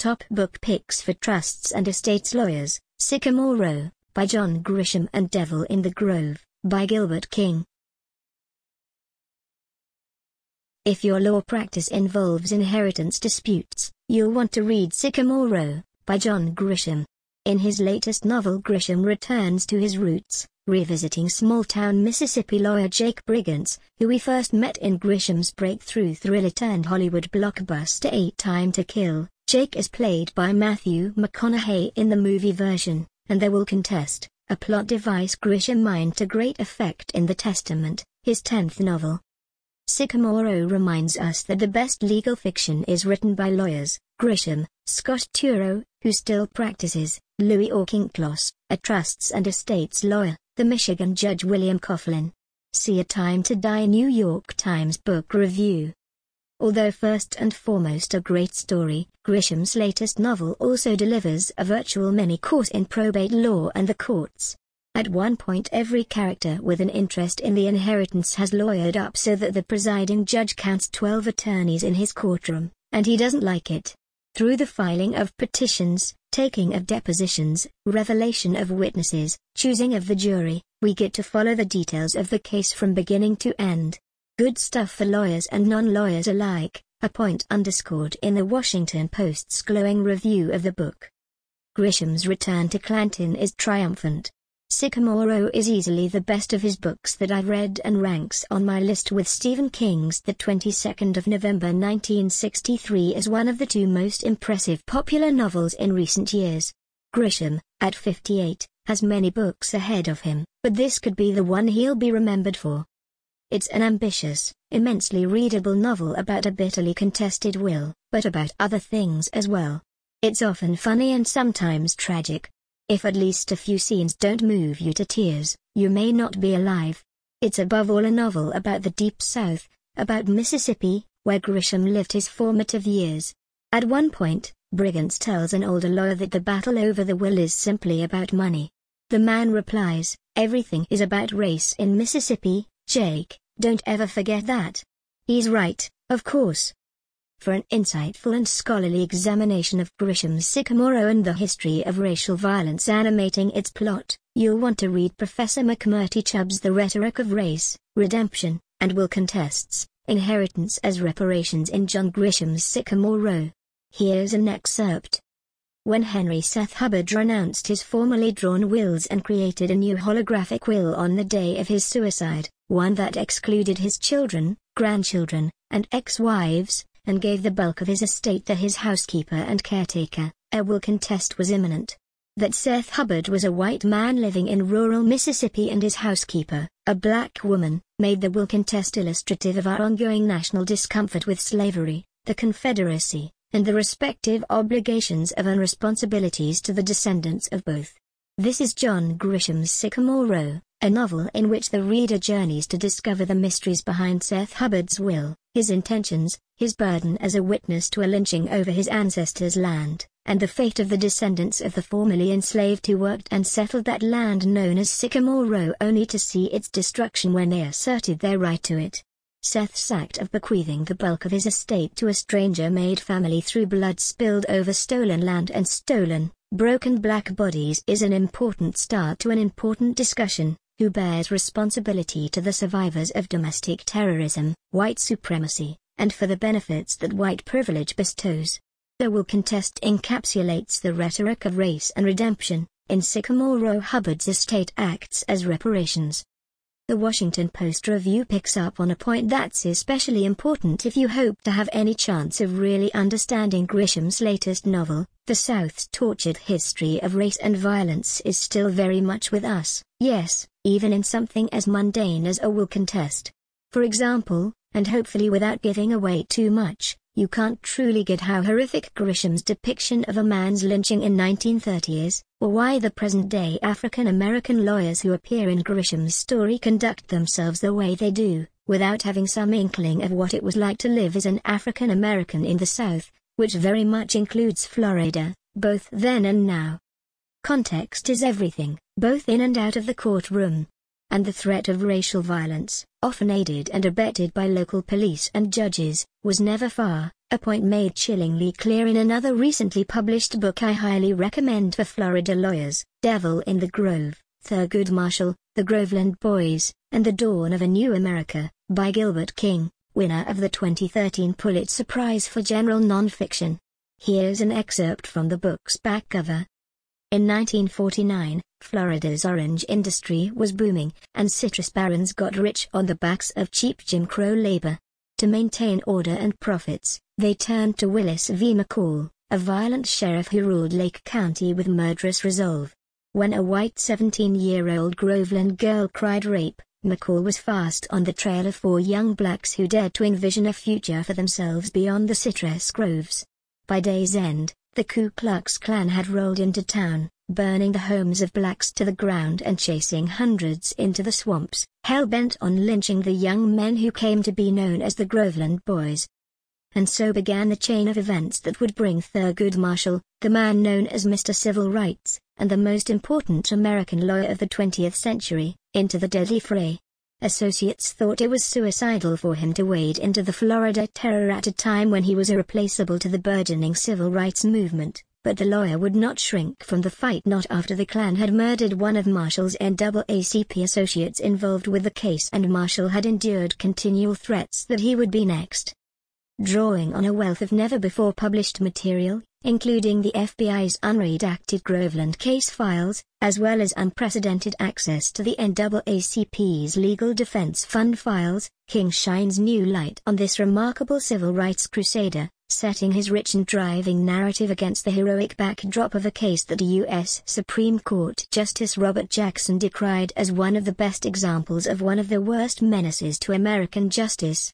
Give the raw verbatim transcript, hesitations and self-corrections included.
Top Book Picks for Trusts and Estates Lawyers, Sycamore Row, by John Grisham and Devil in the Grove, by Gilbert King. If your law practice involves inheritance disputes, you'll want to read Sycamore Row, by John Grisham. In his latest novel, Grisham returns to his roots, revisiting small-town Mississippi lawyer Jake Brigance, who we first met in Grisham's breakthrough thriller-turned-Hollywood blockbuster Eight Time to Kill. Jake is played by Matthew McConaughey in the movie version, and They Will Contest, a plot device Grisham mined to great effect in The Testament, his tenth novel. Sycamore Row reminds us that the best legal fiction is written by lawyers. Grisham, Scott Turow, who still practices, Louis Auchincloss, a trusts and estates lawyer, the Michigan judge William Coughlin. See A Time to Die New York Times Book Review. Although first and foremost a great story, Grisham's latest novel also delivers a virtual mini-course in probate law and the courts. At one point every character with an interest in the inheritance has lawyered up so that the presiding judge counts twelve attorneys in his courtroom, and he doesn't like it. Through the filing of petitions, taking of depositions, revelation of witnesses, choosing of the jury, we get to follow the details of the case from beginning to end. Good stuff for lawyers and non-lawyers alike, a point underscored in the Washington Post's glowing review of the book. Grisham's return to Clanton is triumphant. Sycamore Row is easily the best of his books that I've read and ranks on my list with Stephen King's The twenty-second of November nineteen sixty-three as one of the two most impressive popular novels in recent years. Grisham, at fifty-eight, has many books ahead of him, but this could be the one he'll be remembered for. It's an ambitious, immensely readable novel about a bitterly contested will, but about other things as well. It's often funny and sometimes tragic. If at least a few scenes don't move you to tears, you may not be alive. It's above all a novel about the Deep South, about Mississippi, where Grisham lived his formative years. At one point, Brigance tells an older lawyer that the battle over the will is simply about money. The man replies, "Everything is about race in Mississippi, Jake, don't ever forget that." He's right, of course. For an insightful and scholarly examination of Grisham's Sycamore Row and the history of racial violence animating its plot, you'll want to read Professor McMurtry Chubb's The Rhetoric of Race, Redemption, and Will Contests, Inheritance as Reparations in John Grisham's Sycamore Row. Here's an excerpt. When Henry Seth Hubbard renounced his formerly drawn wills and created a new holographic will on the day of his suicide, one that excluded his children, grandchildren, and ex-wives, and gave the bulk of his estate to his housekeeper and caretaker, a will contest was imminent. That Seth Hubbard was a white man living in rural Mississippi and his housekeeper, a black woman, made the will contest illustrative of our ongoing national discomfort with slavery, the Confederacy, and the respective obligations of and responsibilities to the descendants of both. This is John Grisham's Sycamore Row, a novel in which the reader journeys to discover the mysteries behind Seth Hubbard's will, his intentions, his burden as a witness to a lynching over his ancestors' land, and the fate of the descendants of the formerly enslaved who worked and settled that land known as Sycamore Row only to see its destruction when they asserted their right to it. Seth's act of bequeathing the bulk of his estate to a stranger-made family through blood spilled over stolen land and stolen, broken black bodies is an important start to an important discussion: who bears responsibility to the survivors of domestic terrorism, white supremacy, and for the benefits that white privilege bestows. The Will Contest encapsulates the rhetoric of race and redemption. In Sycamore Row, Hubbard's estate acts as reparations. The Washington Post review picks up on a point that's especially important if you hope to have any chance of really understanding Grisham's latest novel. The South's tortured history of race and violence is still very much with us, yes, even in something as mundane as a will contest. For example, and hopefully without giving away too much, you can't truly get how horrific Grisham's depiction of a man's lynching in nineteen thirty is, or why the present-day African-American lawyers who appear in Grisham's story conduct themselves the way they do, without having some inkling of what it was like to live as an African-American in the South, which very much includes Florida, both then and now. Context is everything, both in and out of the courtroom. and the threat of racial violence, often aided and abetted by local police and judges, was never far, a point made chillingly clear in another recently published book I highly recommend for Florida lawyers, Devil in the Grove, Thurgood Marshall, The Groveland Boys, and the Dawn of a New America, by Gilbert King, winner of the twenty thirteen Pulitzer Prize for General Nonfiction. Here's an excerpt from the book's back cover. In nineteen forty-nine, Florida's orange industry was booming, and citrus barons got rich on the backs of cheap Jim Crow labor. To maintain order and profits, they turned to Willis V. McCall, a violent sheriff who ruled Lake County with murderous resolve. When a white seventeen-year-old Groveland girl cried rape, McCall was fast on the trail of four young blacks who dared to envision a future for themselves beyond the citrus groves. By day's end, the Ku Klux Klan had rolled into town, burning the homes of blacks to the ground and chasing hundreds into the swamps, hell-bent on lynching the young men who came to be known as the Groveland Boys. And so began the chain of events that would bring Thurgood Marshall, the man known as Mister Civil Rights, and the most important American lawyer of the twentieth century, into the deadly fray. Associates thought it was suicidal for him to wade into the Florida terror at a time when he was irreplaceable to the burgeoning civil rights movement, but the lawyer would not shrink from the fight not after the Klan had murdered one of Marshall's N double A C P associates involved with the case and Marshall had endured continual threats that he would be next. Drawing on a wealth of never-before-published material, including the F B I's unredacted Groveland case files, as well as unprecedented access to the N double A C P's legal defense fund files, King shines new light on this remarkable civil rights crusader, setting his rich and driving narrative against the heroic backdrop of a case that U S Supreme Court Justice Robert Jackson decried as one of the best examples of one of the worst menaces to American justice.